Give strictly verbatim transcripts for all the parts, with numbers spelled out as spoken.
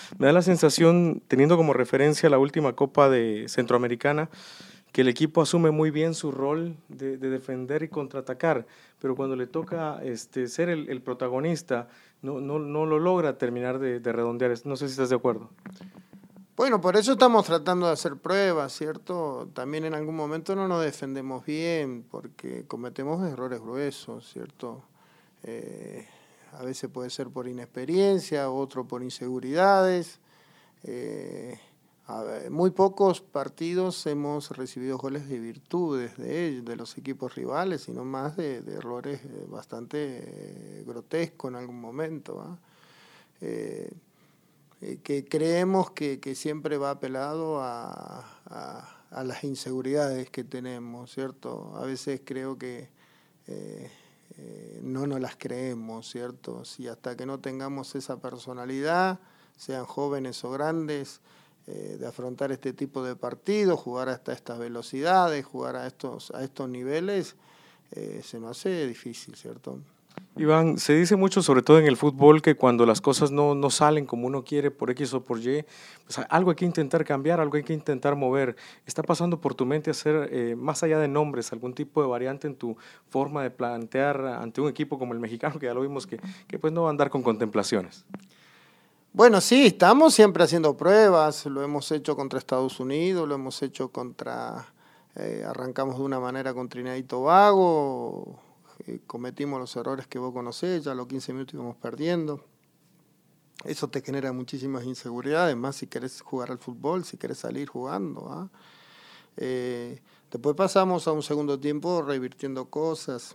Me da la sensación, teniendo como referencia la última Copa de Centroamericana, que el equipo asume muy bien su rol de, de defender y contraatacar, pero cuando le toca este, ser el, el protagonista, no, no, no lo logra terminar de, de redondear. No sé si estás de acuerdo. Bueno, por eso estamos tratando de hacer pruebas, ¿cierto? También en algún momento no nos defendemos bien porque cometemos errores gruesos, ¿cierto? Eh, a veces puede ser por inexperiencia, otro por inseguridades. Eh, a ver, muy pocos partidos hemos recibido goles de virtudes de ellos, de los equipos rivales, sino más de, de errores eh, bastante eh, grotescos en algún momento, ¿ah? Eh, eh, que creemos que, que siempre va apelado a, a, a las inseguridades que tenemos, ¿cierto? A veces creo que eh, eh, no nos las creemos, ¿cierto? Si hasta que no tengamos esa personalidad, sean jóvenes o grandes, eh, de afrontar este tipo de partidos, jugar hasta estas velocidades, jugar a estos, a estos niveles, eh, se nos hace difícil, ¿cierto? Iván, se dice mucho, sobre todo en el fútbol, que cuando las cosas no, no salen como uno quiere por X o por Y, pues algo hay que intentar cambiar, algo hay que intentar mover. ¿Está pasando por tu mente hacer, eh, más allá de nombres, algún tipo de variante en tu forma de plantear ante un equipo como el mexicano, que ya lo vimos que, que pues no va a andar con contemplaciones? Bueno, sí, estamos siempre haciendo pruebas, lo hemos hecho contra Estados Unidos, lo hemos hecho contra, eh, arrancamos de una manera con Trinidad y Tobago, eh, cometimos los errores que vos conocés, ya a los quince minutos íbamos perdiendo. Eso te genera muchísimas inseguridades, más si querés jugar al fútbol, si querés salir jugando, ¿ah? Eh, después pasamos a un segundo tiempo revirtiendo cosas,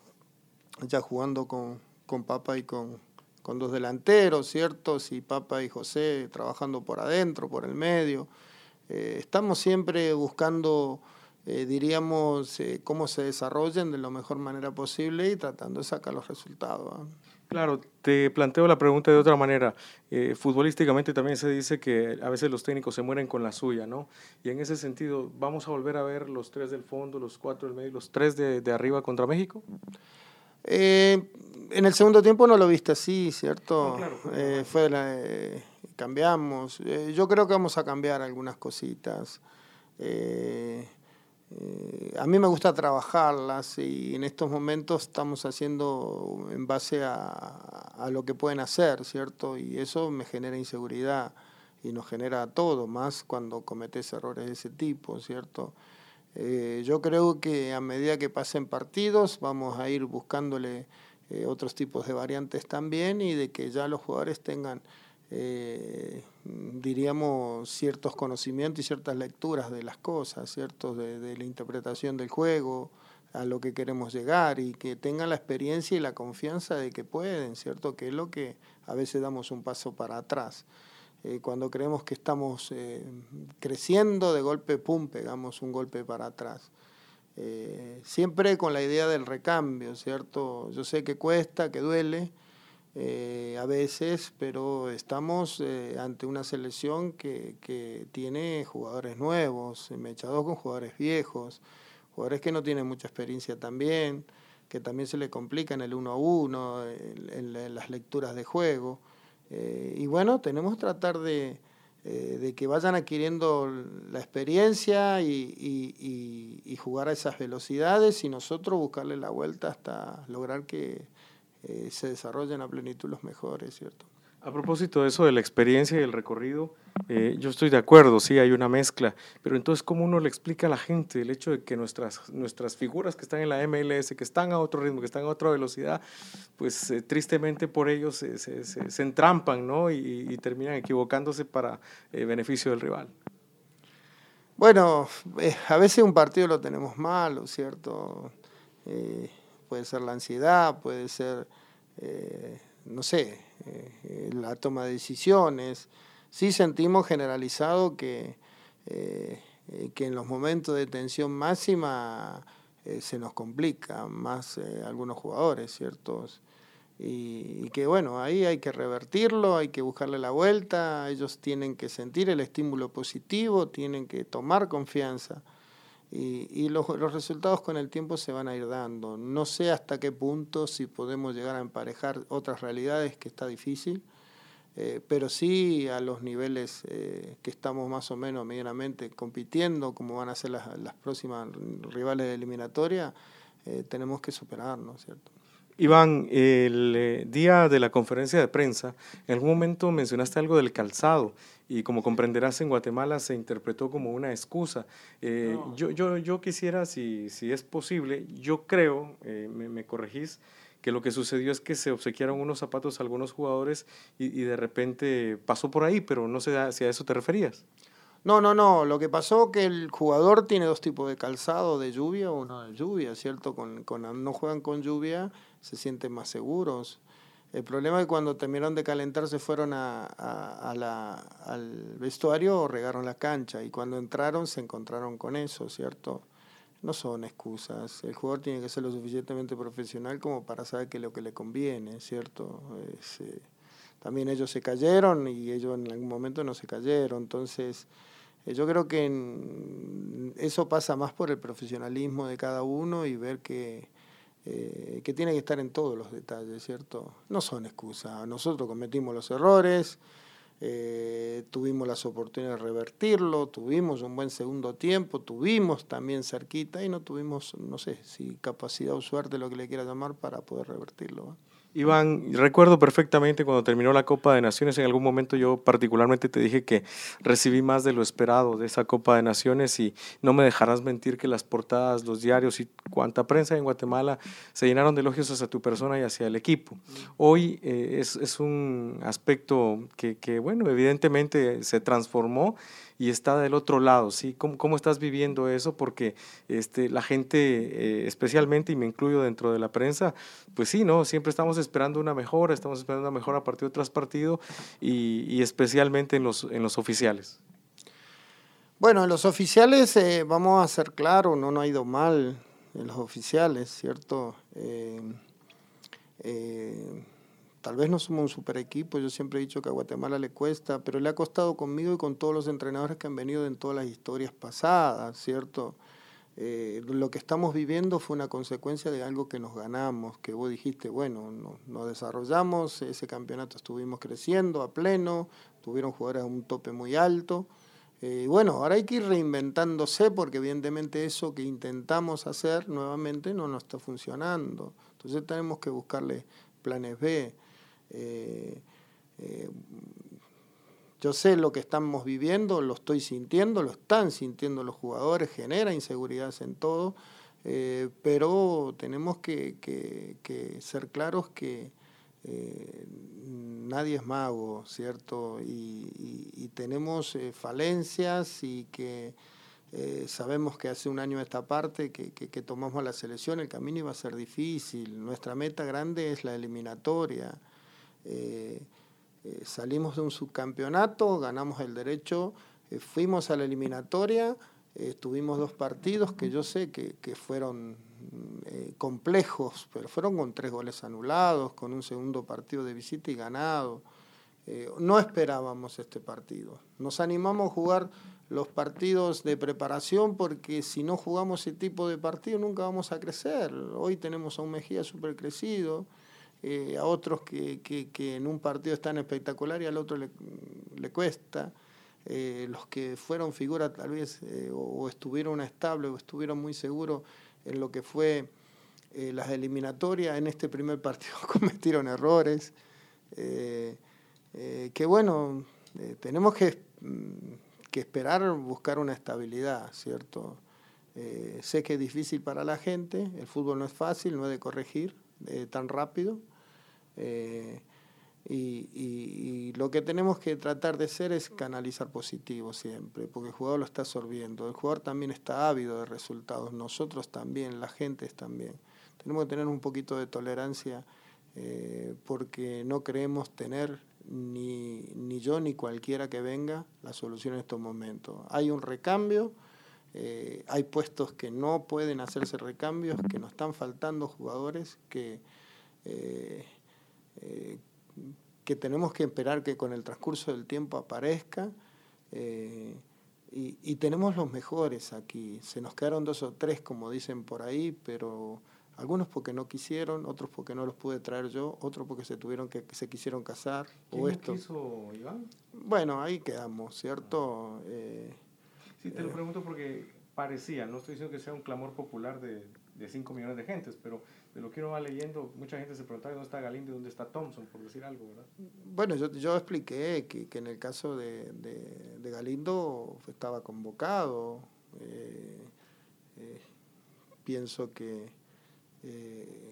ya jugando con, con Papa y con, con dos delanteros, ¿cierto? Sí, Papa y José trabajando por adentro, por el medio. Eh, estamos siempre buscando, eh, diríamos, eh, cómo se desarrollen de la mejor manera posible y tratando de sacar los resultados, ¿eh? Claro, te planteo la pregunta de otra manera. Eh, futbolísticamente también se dice que a veces los técnicos se mueren con la suya, ¿no? Y en ese sentido, ¿vamos a volver a ver los tres del fondo, los cuatro del medio, los tres de, de arriba contra México? Eh, en el segundo tiempo no lo viste así, No, ¿cierto? claro, fue un Eh, arranque. fue la, eh, cambiamos. Eh, yo creo que vamos a cambiar algunas cositas. Eh, eh, a mí me gusta trabajarlas y en estos momentos estamos haciendo en base a, a lo que pueden hacer, ¿cierto? Y eso me genera inseguridad y nos genera a todo, más cuando cometes errores de ese tipo, ¿cierto? Eh, yo creo que a medida que pasen partidos vamos a ir buscándole eh, otros tipos de variantes también y de que ya los jugadores tengan, eh, diríamos, ciertos conocimientos y ciertas lecturas de las cosas, ¿cierto? De, de la interpretación del juego, a lo que queremos llegar y que tengan la experiencia y la confianza de que pueden, ¿cierto? Que es lo que a veces damos un paso para atrás. Eh, cuando creemos que estamos eh, creciendo, de golpe, pum, pegamos un golpe para atrás. Eh, siempre con la idea del recambio, ¿cierto? Yo sé que cuesta, que duele eh, a veces, pero estamos eh, ante una selección que, que tiene jugadores nuevos, mechados con jugadores viejos, jugadores que no tienen mucha experiencia también, que también se le complica en el uno a uno, en, en, en las lecturas de juego. Eh, y bueno, tenemos que tratar de, eh, de que vayan adquiriendo la experiencia y, y, y, y jugar a esas velocidades y nosotros buscarle la vuelta hasta lograr que eh, se desarrollen a plenitud los mejores, ¿cierto? A propósito de eso de la experiencia y el recorrido, eh, yo estoy de acuerdo, sí, hay una mezcla, pero entonces, ¿cómo uno le explica a la gente el hecho de que nuestras, nuestras figuras que están en la M L S, que están a otro ritmo, que están a otra velocidad, pues eh, tristemente por ellos se, se, se, se entrampan, ¿no? Y, y terminan equivocándose para eh, beneficio del rival? Bueno, eh, a veces un partido lo tenemos malo, ¿cierto? Eh, puede ser la ansiedad, puede ser, eh, no sé, eh, la toma de decisiones. Sí sentimos generalizado que, eh, eh, que en los momentos de tensión máxima eh, se nos complica más eh, algunos jugadores, ¿cierto? Y, y que bueno, ahí hay que revertirlo, hay que buscarle la vuelta, ellos tienen que sentir el estímulo positivo, tienen que tomar confianza y, y los, los resultados con el tiempo se van a ir dando. No sé hasta qué punto si podemos llegar a emparejar otras realidades, que está difícil, eh, pero sí a los niveles eh, que estamos más o menos medianamente compitiendo, como van a ser las, las próximas rivales de eliminatoria, eh, tenemos que superarnos, ¿cierto? Iván, el eh, día de la conferencia de prensa, en algún momento mencionaste algo del calzado y como comprenderás en Guatemala se interpretó como una excusa. Eh, No. yo, yo, yo quisiera, si, si es posible, yo creo, eh, me, me corregís, que lo que sucedió es que se obsequiaron unos zapatos a algunos jugadores y, y de repente pasó por ahí, pero no sé a- si a eso te referías. No, no, no. Lo que pasó que el jugador tiene dos tipos de calzado, de lluvia o no de lluvia, ¿cierto? Con, con, no juegan con lluvia, se sienten más seguros. El problema es que cuando terminaron de calentar se fueron a, a, a la, al vestuario o regaron la cancha y cuando entraron se encontraron con eso, ¿cierto? No son excusas. El jugador tiene que ser lo suficientemente profesional como para saber qué es lo que le conviene, ¿cierto? Es, eh, también ellos se cayeron y ellos en algún momento no se cayeron. Entonces, eh, yo creo que en, eso pasa más por el profesionalismo de cada uno y ver que, eh, que tiene que estar en todos los detalles, ¿cierto? No son excusas. Nosotros cometimos los errores, eh, tuvimos las oportunidades de revertirlo, tuvimos un buen segundo tiempo, tuvimos también cerquita y no tuvimos, no sé, si capacidad o suerte, lo que le quiera llamar, para poder revertirlo, ¿eh? Iván, recuerdo perfectamente cuando terminó la Copa de Naciones, en algún momento yo particularmente te dije que recibí más de lo esperado de esa Copa de Naciones y no me dejarás mentir que las portadas, los diarios y cuanta prensa en Guatemala se llenaron de elogios hacia tu persona y hacia el equipo. Hoy eh, es, es un aspecto que, que, bueno, evidentemente se transformó y está del otro lado, ¿sí? ¿Cómo, cómo estás viviendo eso? Porque este, la gente, eh, especialmente, y me incluyo dentro de la prensa, pues sí, ¿no? Siempre estamos esperando una mejora, estamos esperando una mejora partido tras partido y, y especialmente en los, en los oficiales. Bueno, en los oficiales, eh, vamos a ser claros, no nos ha ido mal en los oficiales, ¿cierto? Eh, eh, tal vez no somos un super equipo, yo siempre he dicho que a Guatemala le cuesta, pero le ha costado conmigo y con todos los entrenadores que han venido en todas las historias pasadas, ¿cierto? Eh, lo que estamos viviendo fue una consecuencia de algo que nos ganamos, que vos dijiste, bueno, no, nos desarrollamos, ese campeonato estuvimos creciendo a pleno, tuvieron jugadores a un tope muy alto. Eh, bueno, ahora hay que ir reinventándose porque evidentemente eso que intentamos hacer nuevamente no nos está funcionando. Entonces tenemos que buscarle planes B. Eh, eh, yo sé lo que estamos viviendo, lo estoy sintiendo, lo están sintiendo los jugadores, genera inseguridades en todo, eh, pero tenemos que, que, que ser claros que eh, nadie es mago, ¿cierto? Y, y, y tenemos eh, falencias y que eh, sabemos que hace un año a esta parte que, que, que tomamos la selección, el camino iba a ser difícil. Nuestra meta grande es la eliminatoria. Eh, eh, salimos de un subcampeonato, ganamos el derecho, eh, fuimos a la eliminatoria, eh, tuvimos dos partidos que yo sé que, que fueron eh, complejos, pero fueron con tres goles anulados, con un segundo partido de visita y ganado. Eh, no esperábamos este partido. Nos animamos a jugar los partidos de preparación porque si no jugamos ese tipo de partido nunca vamos a crecer. Hoy tenemos a un Mejía súper crecido, eh, a otros que, que, que en un partido están espectacular y al otro le, le cuesta. Eh, los que fueron figuras tal vez eh, o, o estuvieron estables o estuvieron muy seguros en lo que fue eh, las eliminatorias, en este primer partido cometieron errores. Eh, eh, que bueno, eh, tenemos que, que esperar buscar una estabilidad, ¿cierto? Eh, sé que es difícil para la gente, el fútbol no es fácil, no es de corregir eh, tan rápido. Eh, y, y, y lo que tenemos que tratar de hacer es canalizar positivo siempre, porque el jugador lo está absorbiendo. El jugador también está ávido de resultados, nosotros también, la gente también. Tenemos que tener un poquito de tolerancia eh, porque no creemos tener, ni, ni yo ni cualquiera que venga, la solución en estos momentos. Hay un recambio, eh, hay puestos que no pueden hacerse recambios, que nos están faltando jugadores que... Eh, Eh, que tenemos que esperar que con el transcurso del tiempo aparezca eh, y, y tenemos los mejores aquí. Se nos quedaron dos o tres, como dicen por ahí, pero Algunos porque no quisieron, otros porque no los pude traer yo, otros porque se tuvieron que, que se quisieron casar. ¿Quién o no esto. quiso, Iván? Bueno, ahí quedamos, ¿cierto? Eh, Sí, te lo pregunto porque parecía, no estoy diciendo que sea un clamor popular de, de cinco millones de gentes, pero de lo que uno va leyendo, mucha gente se preguntaba dónde está Galindo y dónde está Thompson, por decir algo, ¿verdad? Bueno, yo, yo expliqué que, que en el caso de, de, de Galindo estaba convocado. Eh, eh, pienso que eh,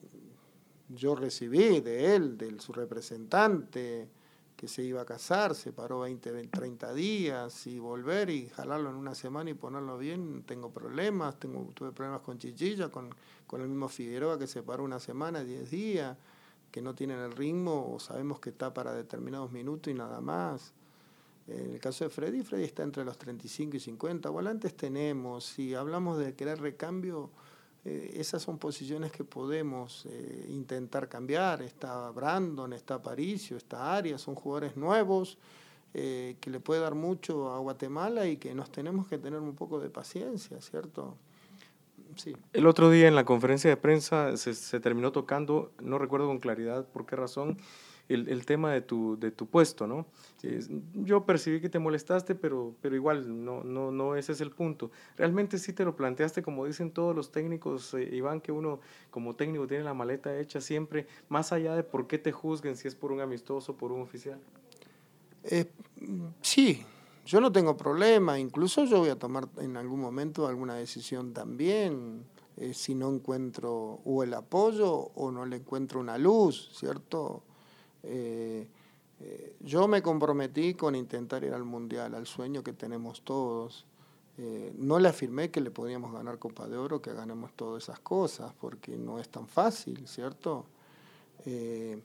yo recibí de él, de su representante, que se iba a casar, se paró veinte, treinta días, y volver y jalarlo en una semana y ponerlo bien, tengo problemas, tengo, tuve problemas con Chichilla, con, con el mismo Figueroa que se paró una semana, diez días, que no tienen el ritmo, o sabemos que está para determinados minutos y nada más. En el caso de Freddy, Freddy está entre los treinta y cinco y cincuenta, volantes tenemos, si hablamos de querer recambio, Eh, esas son posiciones que podemos eh, intentar cambiar. Está Brandon, está Aparicio, está Arias, son jugadores nuevos eh, que le puede dar mucho a Guatemala y que nos tenemos que tener un poco de paciencia, ¿cierto? Sí. El otro día en la conferencia de prensa se, se terminó tocando, no recuerdo con claridad por qué razón, el, el tema de tu, de tu puesto, ¿no? Eh, yo percibí que te molestaste, pero, pero igual no, no, no ese es el punto. Realmente sí te lo planteaste, como dicen todos los técnicos, eh, Iván, que uno como técnico tiene la maleta hecha siempre, más allá de por qué te juzguen, si es por un amistoso o por un oficial. Eh, sí, yo no tengo problema, incluso yo voy a tomar en algún momento alguna decisión también, eh, si no encuentro o el apoyo o no le encuentro una luz, ¿cierto? Eh, eh, yo me comprometí con intentar ir al Mundial, al sueño que tenemos todos. Eh, no le afirmé que le podíamos ganar Copa de Oro, que ganemos todas esas cosas, porque no es tan fácil, ¿cierto? Eh,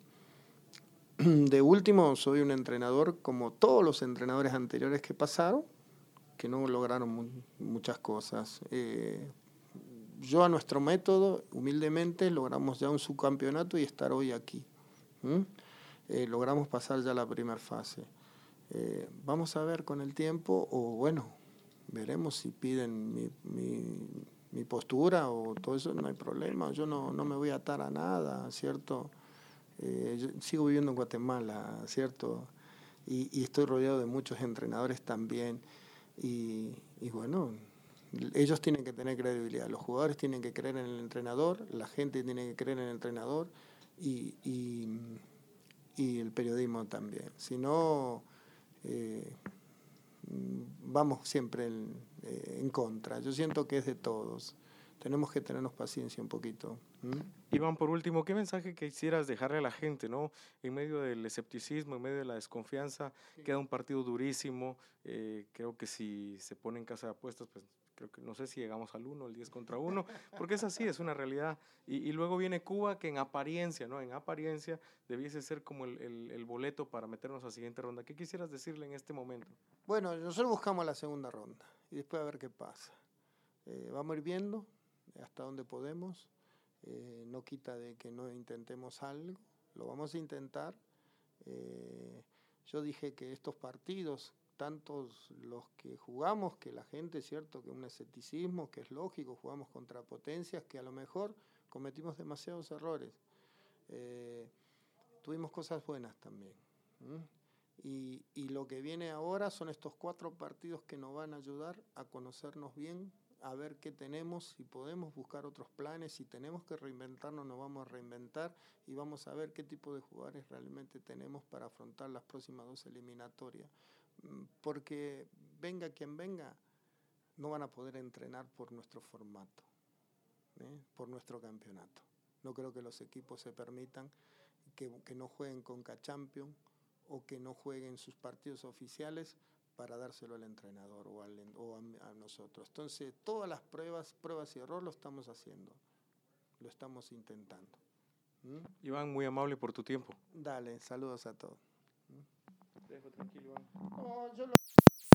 de último, soy un entrenador como todos los entrenadores anteriores que pasaron, que no lograron mu muchas cosas. Eh, yo a nuestro método, humildemente, logramos ya un subcampeonato y estar hoy aquí. ¿Mm? Eh, logramos pasar ya la primera fase. Eh, vamos a ver con el tiempo, o bueno, veremos si piden mi, mi, mi postura o todo eso, no hay problema. Yo no, no me voy a atar a nada, ¿cierto? Eh, yo sigo viviendo en Guatemala, ¿cierto? Y, y estoy rodeado de muchos entrenadores también. Y, y bueno, ellos tienen que tener credibilidad. Los jugadores tienen que creer en el entrenador, la gente tiene que creer en el entrenador y, y, y el periodismo también. Si no, eh, vamos siempre en, eh, en contra. Yo siento que es de todos. Tenemos que tenernos paciencia un poquito. ¿Mm? Iván, por último, ¿qué mensaje quisieras dejarle a la gente, ¿no? En medio del escepticismo, en medio de la desconfianza, sí. Queda un partido durísimo. Eh, creo que si se pone en casa de apuestas, pues creo que no sé si llegamos al uno, el diez contra uno, porque es así, es una realidad. Y, y luego viene Cuba, que en apariencia, ¿no? En apariencia debiese ser como el, el, el boleto para meternos a la siguiente ronda. ¿Qué quisieras decirle en este momento? Bueno, nosotros buscamos la segunda ronda y después a ver qué pasa. Eh, vamos a ir viendo hasta dónde podemos. Eh, no quita de que no intentemos algo, lo vamos a intentar. Eh, yo dije que estos partidos, tantos los que jugamos, que la gente, cierto, que un escepticismo, que es lógico, jugamos contra potencias, que a lo mejor cometimos demasiados errores. Eh, tuvimos cosas buenas también. ¿Mm? Y, y lo que viene ahora son estos cuatro partidos que nos van a ayudar a conocernos bien, a ver qué tenemos, si podemos buscar otros planes, si tenemos que reinventarnos, nos vamos a reinventar y vamos a ver qué tipo de jugadores realmente tenemos para afrontar las próximas dos eliminatorias. Porque venga quien venga, no van a poder entrenar por nuestro formato, ¿eh? Por nuestro campeonato. No creo que los equipos se permitan que, que no jueguen Conca Champions o que no jueguen sus partidos oficiales para dárselo al entrenador o, al, o a, a nosotros. Entonces, todas las pruebas, pruebas y error lo estamos haciendo, lo estamos intentando. ¿Mm? Iván, muy amable por tu tiempo. Dale, saludos a todos. Te dejo tranquilo, Iván. No, yo lo